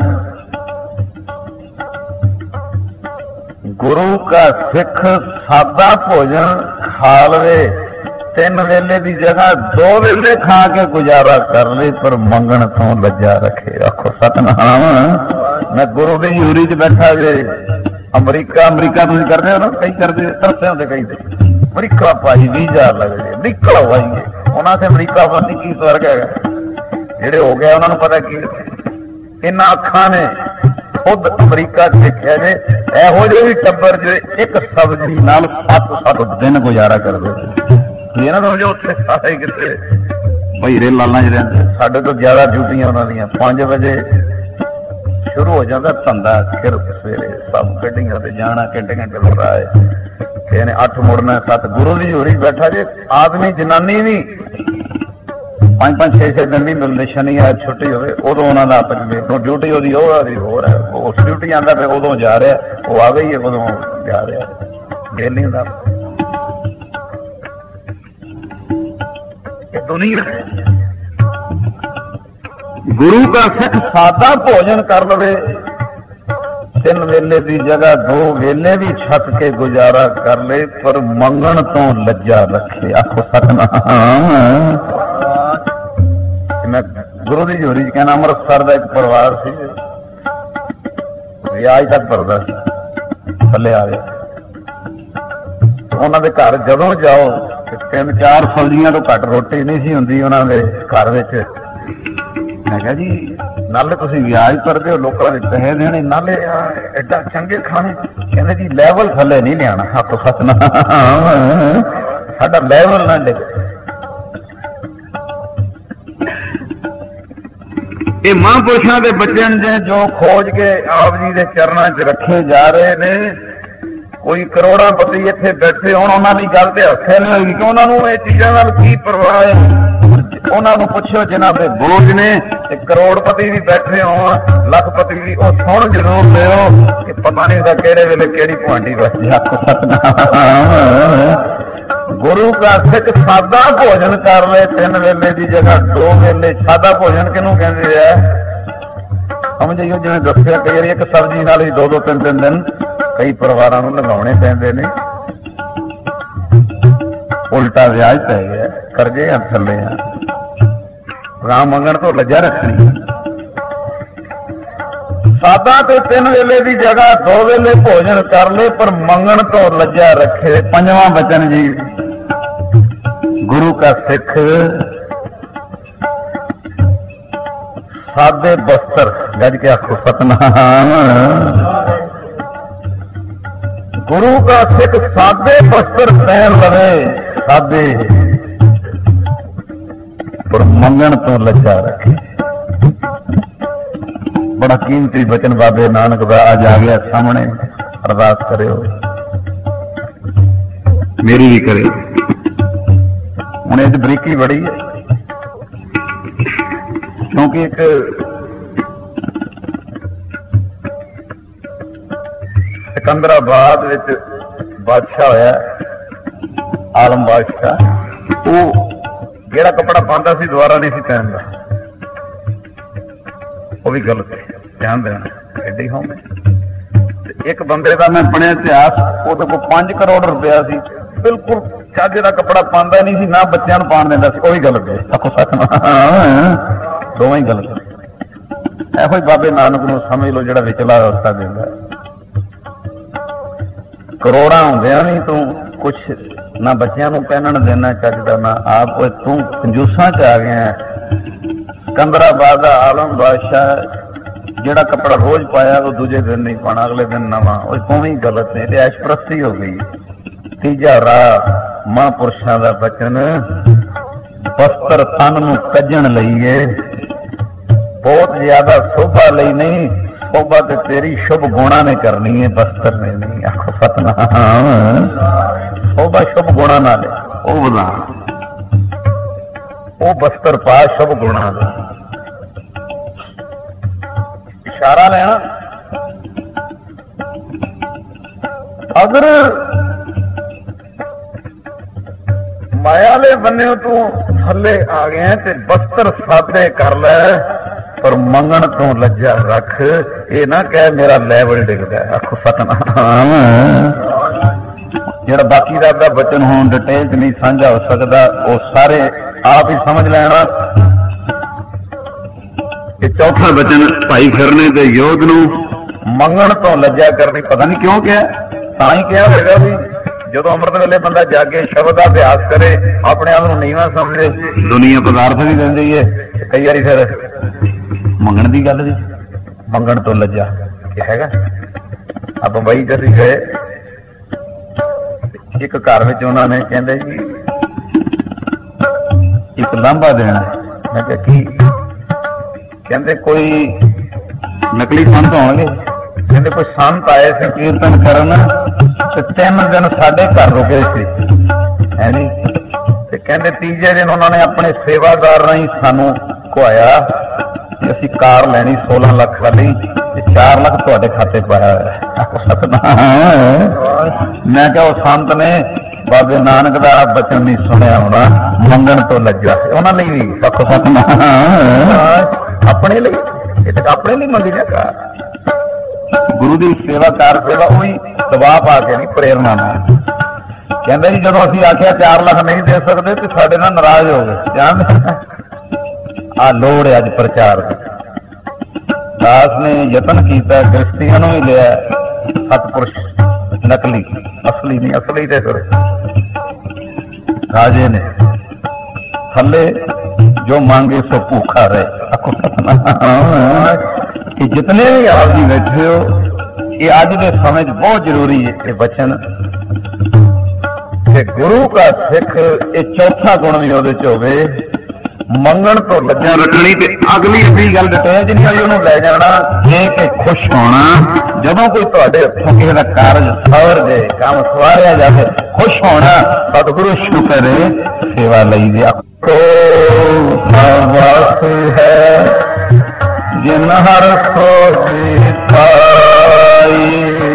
ਗੁਰੂ ਕਾ ਸਿੱਖ ਸਾਦਾ ਭੋਜਨ ਖਾ ਲਵੇ, 3 ਵੇਲੇ ਦੀ ਜਗ੍ਹਾ 2 ਵੇਲੇ ਖਾ ਕੇ ਗੁਜ਼ਾਰਾ ਕਰ ਲੈ ਪਰ ਮੰਗਣ ਤੋਂ ਲੱਜਾ ਰੱਖੇ। ਆਖੋ ਸਤਿਨਾਮ। ਮੈਂ ਗੁਰੂ ਦੀ ਹਜ਼ੂਰੀ 'ਚ ਬੈਠਾ ਜੇ ਅਮਰੀਕਾ ਤੁਸੀਂ ਕਰਦੇ ਹੋ ਨਾ, ਕਈ ਕਰਦੇ ਤਰਸੇ ਹੁੰਦੇ ਕਈ ਤੇ ਅਮਰੀਕਾ ਭਾਈ ਵੀਜ਼ਾ ਲੱਗਦੇ ਅਮਰੀਕਾ ਵਾਈਏ ਉਹਨਾਂ ਤੇ ਅਮਰੀਕਾ ਵਾਲੀ ਕੀ ਸਵਰਗ ਹੈਗਾ। ਜਿਹੜੇ ਹੋ ਗਏ ਉਹਨਾਂ ਨੂੰ ਪਤਾ ਕੀ ਇਹਨਾਂ ਅੱਖਾਂ ਨੇ ਖੁਦ ਅਮਰੀਕਾ ਦੇਖਿਆ ਜੇ ਇਹੋ ਜਿਹੇ ਵੀ ਟੱਬਰ ਜੇ ਇੱਕ ਸਬਜ਼ੀ ਨਾਲ 7-7 ਦਿਨ ਗੁਜ਼ਾਰਾ ਕਰਦੇ ਸੀ। ਇਹਨਾਂ ਨੂੰ ਜੋ ਉੱਥੇ ਸਾਰੇ ਕਿਤੇ ਭਈਰੇ ਲਾਲਾਂ 'ਚ ਰਹਿੰਦੇ। ਸਾਡੇ ਤੋਂ ਜ਼ਿਆਦਾ ਡਿਊਟੀਆਂ ਉਹਨਾਂ ਦੀਆਂ 5 ਵਜੇ ਸ਼ੁਰੂ ਹੋ ਜਾਂਦਾ ਧੰਦਾ, ਫਿਰ ਸਵੇਰੇ ਸਭ ਗੱਡੀਆਂ ਤੇ ਜਾਣਾ, ਘੰਟੇ ਲਗਾਏ। ਕਿਸੇ ਨੇ 8 ਮੁੜਨਾ 7। ਗੁਰੂ ਦੀ ਹਜ਼ੂਰੀ ਬੈਠਾ ਜੇ ਆਦਮੀ ਜਨਾਨੀ ਵੀ 5-5 6-6 ਦਿਨ ਨਹੀਂ ਮਿਲਦੇ। ਸ਼ਨੀ ਆ ਛੁੱਟੀ ਹੋਵੇ ਉਦੋਂ ਉਹਨਾਂ ਦਾ ਆਪਸ ਵਿੱਚ ਡਿਊਟੀ ਉਹਦੀ ਉਹਦੀ ਹੋਰ ਹੈ। ਉਸ ਡਿਊਟੀ ਆਉਂਦਾ ਫਿਰ ਉਦੋਂ ਜਾ ਰਿਹਾ, ਉਹ ਆ ਗਈ ਹੈ ਉਦੋਂ ਜਾ ਰਿਹਾ, ਦਿਲ ਨਹੀਂ ਹੁੰਦਾ। ਇਹ ਦੁਨੀਆ ਗੁਰੂ ਦਾ ਸਿੱਖ ਸਾਦਾ ਭੋਜਨ ਕਰ ਲਵੇ, 3 ਵੇਲੇ ਦੀ ਜਗ੍ਹਾ 2 ਵੇਲੇ ਵੀ ਛੱਕ ਕੇ ਗੁਜ਼ਾਰਾ ਕਰ ਲੈ ਪਰ ਮੰਗਣ ਤੋਂ ਲੱਜਾ ਰੱਖੇ। ਆਖੋ ਸਤਿਨਾਮ। ਮੈਂ ਗੁਰੂ ਦੀ ਹਜ਼ੂਰੀ 'ਚ ਕਹਿਣਾ ਅੰਮ੍ਰਿਤਸਰ ਦਾ ਇੱਕ ਪਰਿਵਾਰ ਸੀ, ਵਿਆਜ ਤੱਕ ਭਰਦਾ ਸੀ, ਥੱਲੇ ਆ ਗਿਆ। ਉਹਨਾਂ ਦੇ ਘਰ ਜਦੋਂ ਜਾਓ 3-4 ਸਬਜ਼ੀਆਂ ਤੋਂ ਘੱਟ ਰੋਟੀ ਨਹੀਂ ਸੀ ਹੁੰਦੀ ਉਹਨਾਂ ਦੇ ਘਰ ਵਿੱਚ। ਮੈਂ ਕਿਹਾ ਜੀ ਨਾਲੇ ਤੁਸੀਂ ਵਿਆਜ ਭਰਦੇ ਹੋ, ਲੋਕਾਂ ਦੇ ਪੈਸੇ ਦੇਣੇ, ਨਾਲੇ ਐਡਾ ਚੰਗੇ ਖਾਣੇ। ਕਹਿੰਦੇ ਜੀ ਲੈਵਲ ਥੱਲੇ ਨਹੀਂ ਲਿਆਣਾ, ਹੱਥ ਸਤਨਾਮ, ਸਾਡਾ ਲੈਵਲ ਨਾ ਡਿੱਗ। ਇਹ ਮਹਾਂਪੁਰਸ਼ਾਂ ਦੇ ਬੱਚਿਆਂ ਨੇ ਜੋ ਖੋਜ ਕੇ ਆਪ ਜੀ ਦੇ ਚਰਨਾਂ 'ਚ ਰੱਖੇ ਜਾ ਰਹੇ ਨੇ। ਕੋਈ ਕਰੋੜਾਂ ਪਤੀ ਇੱਥੇ ਬੈਠੇ ਹੋਣ, ਉਹਨਾਂ ਦੀ ਗੱਲ ਤੇ ਹੱਸੇ ਨਹੀਂ ਹੋਏਗੀ ਕਿ ਉਹਨਾਂ ਨੂੰ ਇਹ ਚੀਜ਼ਾਂ ਨਾਲ ਕੀ ਪਰਵਾਹ ਹੈ। ਉਹਨਾਂ ਨੂੰ ਪੁੱਛੋ ਜਿਨ੍ਹਾਂ ਦੇ ਬੋਝ ਨੇ, ਤੇ ਕਰੋੜਪਤੀ ਵੀ ਬੈਠੇ ਹੋਣ, ਲੱਖਪਤੀ ਵੀ, ਉਹ ਸੁਣ ਜ਼ਰੂਰ ਲਿਓ ਕਿ ਪਤਾ ਨਹੀਂ ਦਾ ਕਿਹੜੇ ਵੇਲੇ ਕਿਹੜੀ ਭਾਂਡੀ ਵੱਜ ਆਖੋ ਸਤਨਾਮ। ਗੁਰੂ ਦਾ ਸਿੱਖ ਸਾਦਾ ਭੋਜਨ ਕਰ ਲੈ, 3 ਵੇਲੇ ਦੀ ਜਗ੍ਹਾ 2 ਵੇਲੇ। ਸਾਦਾ ਭੋਜਨ ਕਿਹਨੂੰ ਕਹਿੰਦੇ ਆ ਸਮਝ ਆਇਓ। ਜਿਵੇਂ ਦੱਸਿਆ ਕਈ ਵਾਰੀ ਇੱਕ ਸਬਜ਼ੀ ਨਾਲ ਹੀ 2-2 3-3 ਦਿਨ ਕਈ ਪਰਿਵਾਰਾਂ ਨੂੰ ਲਗਾਉਣੇ ਪੈਂਦੇ ਨੇ। ਉਲਟਾ ਵਿਆਜ ਪੈ ਗਿਆ, ਕਰਜ਼ੇ ਹੱਥ ਥੱਲੇ ਆ। ਰਾਮ ਮੰਗਣ ਤੋਂ ਲੱਜਾ ਰੱਖਣੀ। ਸਾਦਾ ਤੇ 3 ਵੇਲੇ ਦੀ ਜਗ੍ਹਾ 2 ਵੇਲੇ ਭੋਜਨ ਕਰ ਲੈ, ਪਰ ਮੰਗਣ ਤੋਂ ਲੱਜਾ ਰੱਖੇ। 5ਵਾਂ ਬਚਨ ਜੀ, ਗੁਰੂ ਕਾ ਸਿੱਖ ਸਾਦੇ ਬਸਤਰ, ਗੱਜ ਕੇ ਆਖੋ ਸਤਨਾਮ। ਗੁਰੂ ਕਾ ਸਿੱਖ ਸਾਦੇ ਬਸਤਰ ਪਹਿਨ ਲਵੇ, ਸਾਦੇ, ਪਰ ਮੰਗਣ ਤੋਂ ਲੱਜਾ ਰੱਖੇ। ਬੜਾ ਕੀਮਤੀ ਬਚਨ ਬਾਬੇ ਨਾਨਕ ਦਾ ਅੱਜ ਆ ਗਿਆ ਸਾਹਮਣੇ। ਅਰਦਾਸ ਕਰਿਓ, ਮੇਰੀ ਵੀ ਕਰੇ। ਹੁਣ ਇਹ ਬਰੀਕੀ ਬੜੀ ਹੈ, ਕਿਉਂਕਿ ਇੱਕ ਸਿਕੰਦਰਾਬਾਦ ਵਿੱਚ ਬਾਦਸ਼ਾਹ ਹੋਇਆ, ਆਲਮ ਬਾਦਸ਼ਾਹ। ਉਹ ਜਿਹੜਾ ਕੱਪੜਾ ਪਾਉਂਦਾ ਸੀ ਦੁਬਾਰਾ ਨਹੀਂ ਸੀ ਪਹਿਨਦਾ। ਉਹ ਵੀ ਗਲਤ ਹੈ, ਧਿਆਨ ਦੇਣਾ। ਐਡੀ ਹੋਵੇ ਇੱਕ ਬੰਦੇ ਦਾ ਮੈਂ ਪੜ੍ਹਿਆ ਇਤਿਹਾਸ, ਉਹਦੇ ਕੋਲ 5 ਕਰੋੜ ਰੁਪਇਆ ਸੀ, ਬਿਲਕੁਲ ਚੱਜ ਦਾ ਕੱਪੜਾ ਪਾਉਂਦਾ ਨਹੀਂ ਸੀ, ਨਾ ਬੱਚਿਆਂ ਨੂੰ ਪਾਉਣ ਦਿੰਦਾ ਸੀ। ਉਹ ਵੀ ਗਲਤ ਹੈ, ਆਖੋ ਸਤਨਾਮ। ਦੋਵੇਂ ਹੀ ਗਲਤ। ਇਹੋ ਹੀ ਬਾਬੇ ਨਾਨਕ ਨੂੰ ਸਮਝ ਲਓ ਜਿਹੜਾ ਵਿਚਲਾ ਰਸਤਾ ਦਿੰਦਾ। ਕਰੋੜਾਂ ਹੁੰਦਿਆਂ ਨਹੀਂ ਤੂੰ ਕੁਛ ਨਾ ਬੱਚਿਆਂ ਨੂੰ ਪਹਿਨਣ ਦੇਣਾ ਚੱਜਦਾ, ਨਾ ਆਪ। ਤੂੰ ਕੰਜੂਸਾਂ 'ਚ ਆ ਗਿਆ। ਸਿਕੰਦਰਾਬਾਦ ਦਾ ਆਲਮ ਬਾਦਸ਼ਾਹ ਜਿਹੜਾ ਕੱਪੜਾ ਰੋਜ਼ ਪਾਇਆ ਉਹ ਦੂਜੇ ਦਿਨ ਨਹੀਂ ਪਾਉਣਾ, ਅਗਲੇ ਦਿਨ ਨਵਾਂ। ਉਹ ਦੋਵੇਂ ਹੀ ਗਲਤ ਨੇ, ਤੇ ਐਸ਼ਪ੍ਰਸਤੀ ਹੋ ਗਈ। ਤੀਜਾ ਰਾਹ ਮਹਾਂਪੁਰਸ਼ਾਂ ਦਾ ਬਚਨ, ਬਸਤਰ ਤਨ ਨੂੰ ਕੱਜਣ ਲਈ ਏ, ਬਹੁਤ ਜ਼ਿਆਦਾ ਸੋਭਾ ਲਈ ਨਹੀਂ। ਸੋਭਾ ਤੇ ਤੇਰੀ ਸ਼ੁਭ ਗੁਣਾ ਨੇ ਕਰਨੀ ਹੈ, ਬਸਤਰ ਨੇ ਨਹੀਂ। ਆਖੋ ਸਤਨਾਮ। ਸੋਭਾ ਸ਼ੁਭ ਗੁਣਾ ਨਾਲ, ਉਹ ਬਣਾ, ਉਹ ਬਸਤਰ ਪਾ ਸ਼ੁਭ ਗੁਣਾ ਦਾ। ਇਸ਼ਾਰਾ ਲੈਣਾ। ਅਗਰ ਮਾਇਆ ਦੇ ਬੰਨੇ ਤੂੰ ਥੱਲੇ ਆ ਗਿਆ ਤੇ ਬਸਤਰ ਸਾਦੇ ਕਰ ਲੈ, ਪਰ ਮੰਗਣ ਤੋਂ ਲੱਜਾ ਰੱਖ। ਇਹ ਨਾ ਕਹਿ ਮੇਰਾ ਲੈਵਲ ਡਿੱਗਦਾ। ਆਖੋ ਸਤਨਾਮ। ਜਿਹੜਾ ਬਾਕੀ ਦਾ ਬਚਨ ਹੁਣ ਡਿਟੇਲ ਚ ਨਹੀਂ ਸਾਂਝਾ ਹੋ ਸਕਦਾ, ਉਹ ਸਾਰੇ ਆਪ ਹੀ ਸਮਝ ਲੈਣਾ। ਇਹ ਚੌਥਾ ਬਚਨ ਭਾਈ ਫਿਰਨੇ ਦੇ ਯੋਧ ਨੂੰ ਮੰਗਣ ਤੋਂ ਲੱਜਾ ਕਰਨੀ। ਪਤਾ ਨਹੀਂ ਕਿਉਂ ਕਿਹਾ, ਤਾਂ ਹੀ ਕਿਹਾ ਹੋਵੇਗਾ ਵੀ ਜਦੋਂ ਅੰਮ੍ਰਿਤ ਵੇਲੇ ਬੰਦਾ ਜਾਗੇ, ਸ਼ਬਦ ਦਾ ਅਭਿਆਸ ਕਰੇ, ਆਪਣੇ ਆਪ ਨੂੰ ਨੀਵਾਂ ਸਮਝੇ। ਦੁਨੀਆ ਪਦਾਰਥ ਵੀ ਦਿੰਦੀ ਹੈ, ਕਈ ਵਾਰੀ ਫਿਰ ਮੰਗਣ ਦੀ ਗੱਲ ਵੀ, ਮੰਗਣ ਤੋਂ ਲੱਜਾ ਹੈਗਾ। ਆ ਬੰਬਈ ਚ ਅਸੀਂ ਗਏ, ਇੱਕ ਘਰ ਵਿੱਚ ਉਹਨਾਂ ਨੇ ਕਹਿੰਦੇ ਜੀ ਇੱਕ ਲਾਂਭਾ ਦੇਣਾ। ਮੈਂ ਕਿਹਾ ਕੀ? ਕਹਿੰਦੇ ਕੋਈ ਨਕਲੀ ਸੰਤ ਹੋਣਗੇ। ਕਹਿੰਦੇ ਕੋਈ ਸੰਤ ਆਏ ਸੀ ਕੀਰਤਨ ਕਰਨ, ਤੇ 3 ਦਿਨ ਸਾਡੇ ਘਰ ਰੁਕੇ ਸੀ, ਹੈ ਨੀ। ਤੇ ਕਹਿੰਦੇ ਤੀਜੇ ਦਿਨ ਉਹਨਾਂ ਨੇ ਆਪਣੇ ਸੇਵਾਦਾਰ ਰਾਹੀਂ ਸਾਨੂੰ ਖੁਆਇਆ ਕਿ ਅਸੀਂ ਕਾਰ ਲੈਣੀ 16 ਲੱਖ ਵਾਲੀ, ਤੇ 4 ਲੱਖ ਤੁਹਾਡੇ ਖਾਤੇ ਪਾਇਆ ਹੋਇਆ। ਮੈਂ ਕਿਹਾ ਉਹ ਸੰਤ ਨੇ ਬਾਬੇ ਨਾਨਕ ਦਾ ਬਚਨ ਨਹੀਂ ਸੁਣਿਆ ਹੋਣਾ, ਮੰਗਣ ਤੋਂ ਲੱਜਾ। ਉਹਨਾਂ ਲਈ ਵੀ ਆਖੋ ਸਤਨਾਮ। ਆਪਣੇ ਲਈ, ਇਹ ਤਾਂ ਆਪਣੇ ਲਈ ਮੰਗੀ ਜਾ ਕਾਰ। ਗੁਰੂ ਦੀ ਸੇਵਾ ਕਾਰ ਸੇਵਾ ਉਹੀ ਦਬਾਅ ਪਾ ਕੇ ਨਹੀਂ, ਪ੍ਰੇਰਨਾ ਨਾਲ। ਕਹਿੰਦੇ ਜੀ ਜਦੋਂ ਅਸੀਂ ਆਖਿਆ 4 ਲੱਖ ਨਹੀਂ ਦੇ ਸਕਦੇ ਤੇ ਸਾਡੇ ਨਾਲ ਨਾਰਾਜ਼ ਹੋ ਗਏ। ਜਾਣਦੇ ਆ ਲੋੜ ਹੈ ਅੱਜ ਪ੍ਰਚਾਰ ਦੀ। ਦਾਸ ਨੇ ਯਤਨ ਕੀਤਾ, ਗ੍ਰਸਤੀਆਂ ਨੂੰ ਹੀ ਲਿਆ। ਸਤਪੁਰਸ਼ ਨਕਲੀ, ਅਸਲੀ ਨਹੀਂ। ਅਸਲੀ ਤੇ ਫਿਰ ਰਾਜੇ ਨੇ ਥੱਲੇ जो मांगे सो भूखा रहे। कि जितने भी आप जी बैठे हो, ये अज के समय बहुत जरूरी है ये बचन। गुरु का सिख ये चौथा गुण भी वो होवे, मंगण तो लज्जा रखनी। अगली अगली गल डिटेल जी नहीं लै जाना, जे के खुश होना। जदों कोई तुहाडे हत्थों किसी का कारज सवर जाए, काम सवारिया जाए, खुश होना। सतगुरु शुक्र है सेवा लई दिया तो है जिन हर सोची पाई।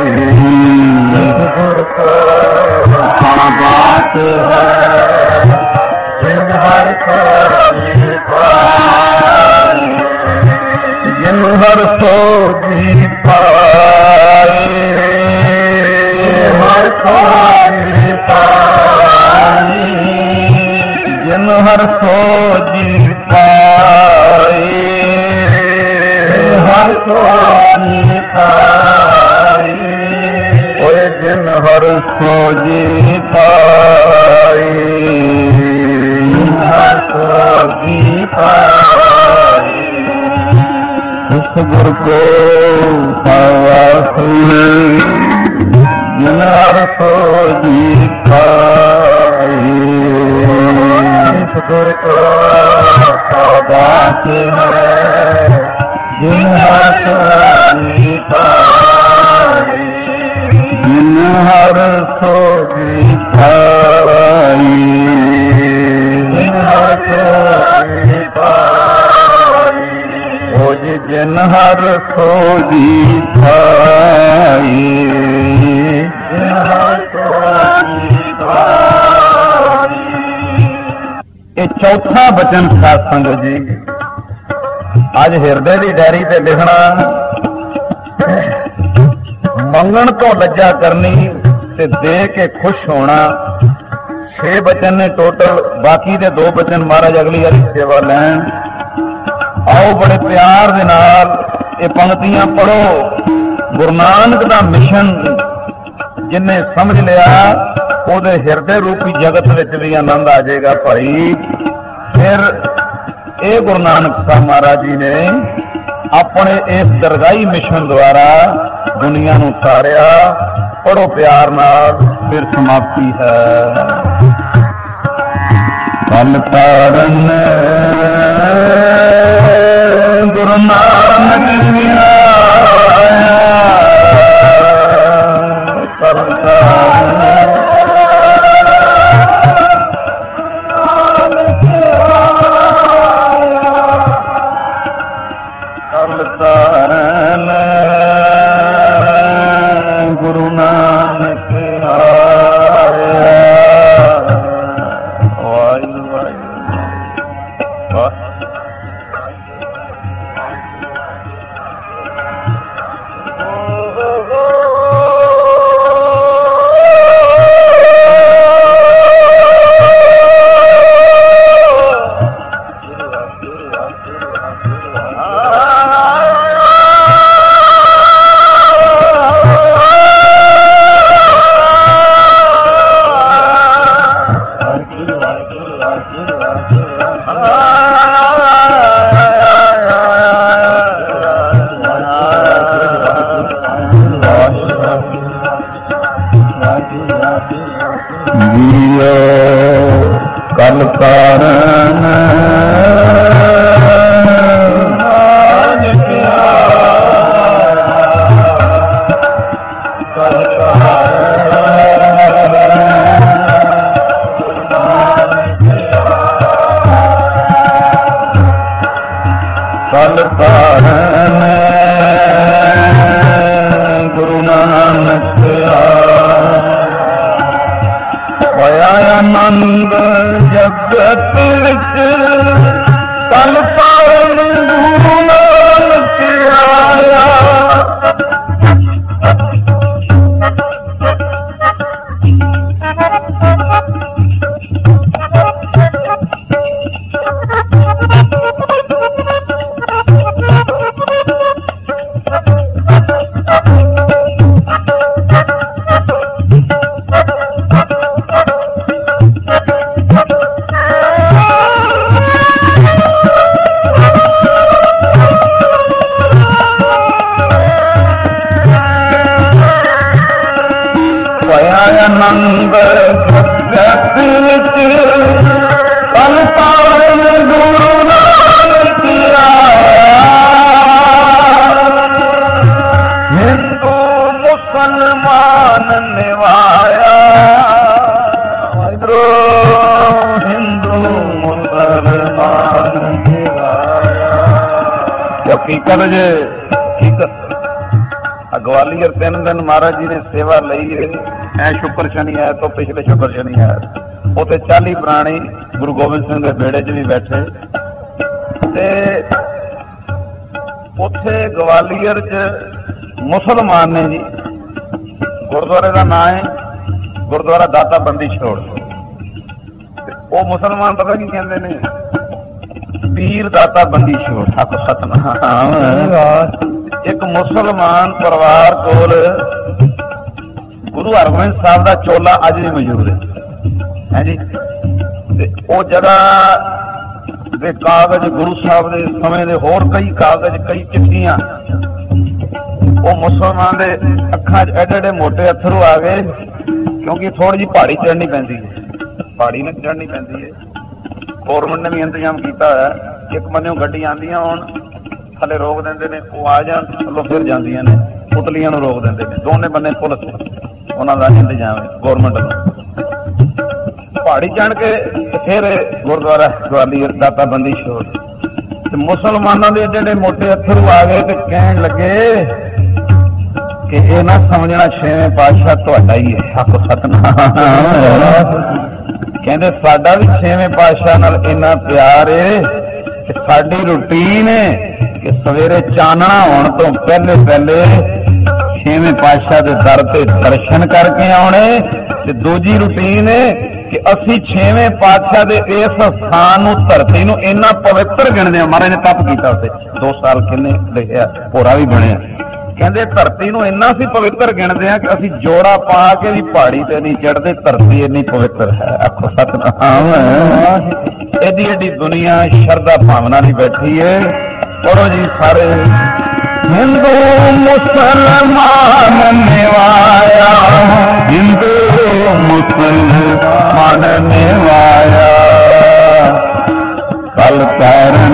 बात है जिन हर सोची पाई, जिन हर सोची पाई, हर सोची पाई, जिन हर सोची पाई, हर सोची पाई, ओए जिन हर सोची पाई, हर सोची पाई। उस गुरु को जिन हर सोची पाई, उस गुरु को बात है जिन हर सोची पाई, जिन हर सोची पाई, जिन हर सोची पाई, ओ जिन हर सोची पाई, जिन हर सोची पाई। ये चौथा बचन साध संगत जी अज हिरदे की डायरी ते लिखना। मंगण तो लज्जा करनी ते दे के खुश होना। 6 बचन ने टोटल, बाकी दे 2 बचन महाराज अगली वाली सेवा लैन। आओ बड़े प्यार दे नाल ये पंक्तियां पढ़ो। गुरु नानक दा मिशन जिन्हें समझ लिया ਉਹਦੇ ਹਿਰਦੇ ਰੂਪੀ ਜਗਤ ਵਿੱਚ ਵੀ ਆਨੰਦ ਆ ਜਾਏਗਾ ਭਾਈ। ਫਿਰ ਇਹ ਗੁਰੂ ਨਾਨਕ ਸਾਹਿਬ ਮਹਾਰਾਜ ਜੀ ਨੇ ਆਪਣੇ ਇਸ ਦਰਗਾਹੀ ਮਿਸ਼ਨ ਦੁਆਰਾ ਦੁਨੀਆ ਨੂੰ ਤਾਰਿਆ। ਪੜੋ ਪਿਆਰ ਨਾਲ, ਫਿਰ ਸਮਾਪਤੀ ਹੈ। ਕਲ ਤਾਰਨ ਗੁਰੂ ਨਾਨਕ ਜੀ ਆਇਆ, ਕਲ ਤਾਰਨ ਤਾਰਨ ਗੁਰੂ ਨਾਨਕ ਆਇਆ। ਵਾਹਿਗੁਰੂ ਵਾਹਿਗੁਰੂ। ਕਲ ਤਾਰਨ ਨਾਨਕ ਆਇਆ, ਕਲ ਤਾਰਨ ਗੁਰੂ ਨਾਨਕ ਹੋਇਆ ਆਨੰਦ ਜਗਤ ਵਿੱਚ। ਕਲ ਤਾਰਨ ਗੁਰੂ ਨਾਨਕ ਆਇਆ, ਹੋਇਆ ਆਨੰਦ ਜਗਤ ਵਿੱਚ ਤਨ ਪਾਵਨ ਗੁਰੂ ਨਾਨਕ ਆਇਆ ਹਿੰਦੂ ਮੁਸਲਮਾਨ ਨਿਵਾਇਆ ਵਾਹਿਗੁਰੂ ਹਿੰਦੂ ਮੁਸਲਮਾਨ ਨਿਵਾਇਆ ਹਕੀਕਤ ਜੇ ਹਕੀਕਤ ਗਵਾਲੀਅਰ 3 ਦਿਨ ਮਹਾਰਾਜ ਜੀ ਨੇ ਸੇਵਾ ਲਈ ਐ ਸ਼ੁਕਰ ਸ਼ਨੀ ਆਇਆ ਤੋਂ ਪਿਛਲੇ ਸ਼ੁਕਰ ਸ਼ਨੀ ਆਇਆ ਉੱਥੇ 40 ਪ੍ਰਾਣੀ ਗੁਰੂ ਗੋਬਿੰਦ ਸਿੰਘ ਦੇ ਵਿਹੜੇ 'ਚ ਵੀ ਬੈਠੇ ਤੇ ਉੱਥੇ ਗਵਾਲੀਅਰ 'ਚ ਮੁਸਲਮਾਨ ਨੇ ਜੀ ਗੁਰਦੁਆਰੇ ਦਾ ਨਾਂ ਹੈ ਗੁਰਦੁਆਰਾ ਦਾਤਾ ਬੰਦੀ ਛੋੜ ਤੇ ਉਹ ਮੁਸਲਮਾਨ ਪਤਾ ਕੀ ਕਹਿੰਦੇ ਨੇ ਪੀਰ ਦਾਤਾ ਬੰਦੀ ਛੋੜ ਹੱਕ ਸਤਨਾਮ ਇੱਕ ਮੁਸਲਮਾਨ ਪਰਿਵਾਰ ਕੋਲ ਗੁਰੂ ਹਰਗੋਬਿੰਦ ਸਾਹਿਬ ਦਾ ਚੋਲਾ ਅੱਜ ਵੀ ਮੌਜੂਦ ਹੈ ਜੀ ਤੇ ਉਹ ਜਗ੍ਹਾ ਦੇ ਕਾਗਜ਼ ਗੁਰੂ ਸਾਹਿਬ ਦੇ ਸਮੇਂ ਦੇ ਹੋਰ ਕਈ ਕਾਗਜ਼ ਕਈ ਚਿੱਠੀਆਂ ਉਹ ਮੁਸਲਮਾਨ ਦੇ ਅੱਖਾਂ 'ਚ ਐਡੇ ਐਡੇ ਮੋਟੇ ਅੱਥਰੂ ਆ ਗਏ ਕਿਉਂਕਿ ਥੋੜੀ ਜਿਹੀ ਪਹਾੜੀ ਚੜ੍ਹਨੀ ਪੈਂਦੀ ਹੈ ਪਹਾੜੀ ਨੂੰ ਚੜ੍ਹਨੀ ਪੈਂਦੀ ਹੈ ਗੌਰਮੈਂਟ ਨੇ ਵੀ ਇੰਤਜ਼ਾਮ ਕੀਤਾ ਹੋਇਆ ਇੱਕ ਬੰਨਿਓ ਗੱਡੀ ਆਉਂਦੀਆਂ ਹੁਣ ਥੱਲੇ ਰੋਕ ਦਿੰਦੇ ਨੇ ਉਹ ਆ ਜਾਣ ਥੱਲੋਂ ਫਿਰ ਜਾਂਦੀਆਂ ਨੇ ਪੁਤਲੀਆਂ ਨੂੰ ਰੋਕ ਦਿੰਦੇ ਨੇ ਦੋਨੇ ਬੰਨੇ ਪੁਲਿਸ ਉਹਨਾਂ ਦਾ ਇੰਤਜ਼ਾਮ ਹੈ ਗੌਰਮੈਂਟ ਨੂੰ ਪਹਾੜੀ ਚੜ੍ਹ ਕੇ ਫਿਰ ਗੁਰਦੁਆਰਾ ਗਵਾਲੀਅਰ ਦਾਤਾ ਬੰਦੀ ਛੋੜ ਤੇ ਮੁਸਲਮਾਨਾਂ ਦੇ ਜਿਹੜੇ ਮੋਟੇ ਅੱਥਰੂ ਆ ਗਏ ਤੇ ਕਹਿਣ ਲੱਗੇ ਕਿ ਇਹ ਨਾ ਸਮਝਣਾ ਛੇਵੇਂ ਪਾਤਸ਼ਾਹ ਤੁਹਾਡਾ ਹੀ ਹੈ ਹੱਕ ਸਤਨਾਮ ਕਹਿੰਦੇ ਸਾਡਾ ਵੀ ਛੇਵੇਂ ਪਾਤਸ਼ਾਹ ਨਾਲ ਇੰਨਾ ਪਿਆਰ ਹੈ ਕਿ ਸਾਡੀ ਰੂਟੀਨ ਹੈ ਕਿ ਸਵੇਰੇ ਚਾਨਣਾ ਹੋਣ ਤੋਂ ਪਹਿਲੇ ਪਹਿਲੇ ਛੇਵੇਂ ਪਾਤਸ਼ਾਹ ਦੇ ਦਰ ਤੇ ਦਰਸ਼ਨ ਕਰਕੇ ਆਉਣੇ ਤੇ ਦੂਜੀ ਰੂਟੀਨ ਹੈ ਕਿ ਅਸੀਂ ਛੇਵੇਂ ਪਾਤਸ਼ਾਹ ਦੇ ਇਸ ਸਥਾਨ ਨੂੰ ਧਰਤੀ ਨੂੰ ਇੰਨਾ ਪਵਿੱਤਰ ਗਿਣਦੇ ਹਾਂ ਮਹਾਰਾਜ ਨੇ ਤਪ ਕੀਤਾ ਉੱਤੇ 2 ਸਾਲ ਕਿੰਨੇ ਲਿਖਿਆ ਭੋਰਾ ਵੀ ਬਣਿਆ ਕਹਿੰਦੇ ਧਰਤੀ ਨੂੰ ਇੰਨਾ ਅਸੀਂ ਪਵਿੱਤਰ ਗਿਣਦੇ ਹਾਂ ਕਿ ਅਸੀਂ ਜੋੜਾ ਪਾ ਕੇ ਵੀ ਪਹਾੜੀ ਤੇ ਨਹੀਂ ਚੜ੍ਹਦੇ ਧਰਤੀ ਇੰਨੀ ਪਵਿੱਤਰ ਹੈ ਆਖੋ ਸਤਨਾਮ ਐਡੀ ਐਡੀ ਦੁਨੀਆ ਸ਼ਰਧਾ ਭਾਵਨਾ ਲਈ ਬੈਠੀ ਹੈ ਪੜੋ ਜੀ ਸਾਰੇ ਹਿੰਦੂ ਮੁਸਲਮਾਨ ਨਿਵਾਇਆ ਹਿੰਦੂ ਮੁਸਲਮਾਨ ਨਿਵਾਇਆ ਕਲ ਕਰਨ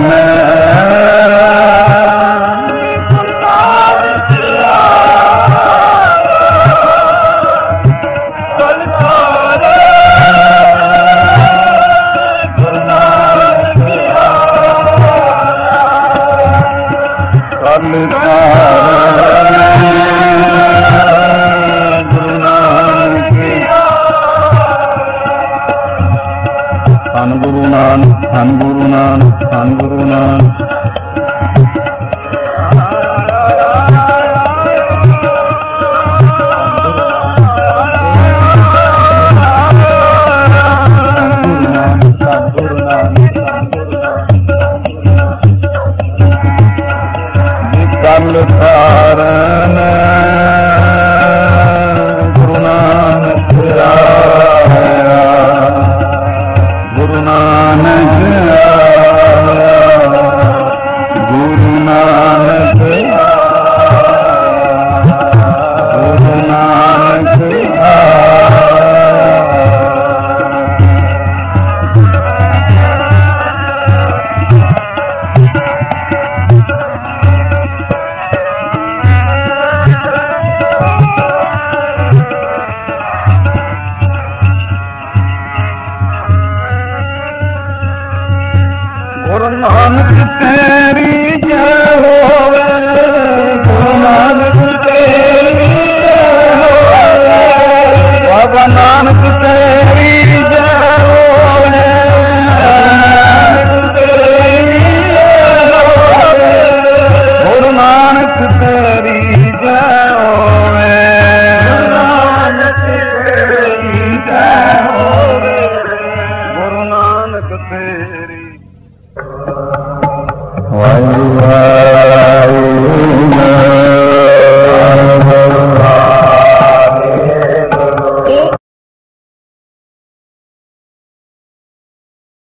ਧੰਨ ਗੁਰੂ ਨਾਨਕ ਧੰਨ ਗੁਰੂ ਨਾਨਕ ਧੰਨ ਗੁਰੂ ਨਾਨਕ ਕਲ ਕਾਰਨ ਗੁਰੂ ਨਾਨਕ ਆਇਆ ਗੁਰੂ ਨਾਨਕ ਆਇਆ ਗੁਰੂ ਨਾਨਕ ਗੁਰੂ ਨਾਨਕ ਗੁਰੂ ਨਾਨਕ ਤੇਰੀ ਜੈ ਹੋਵੇ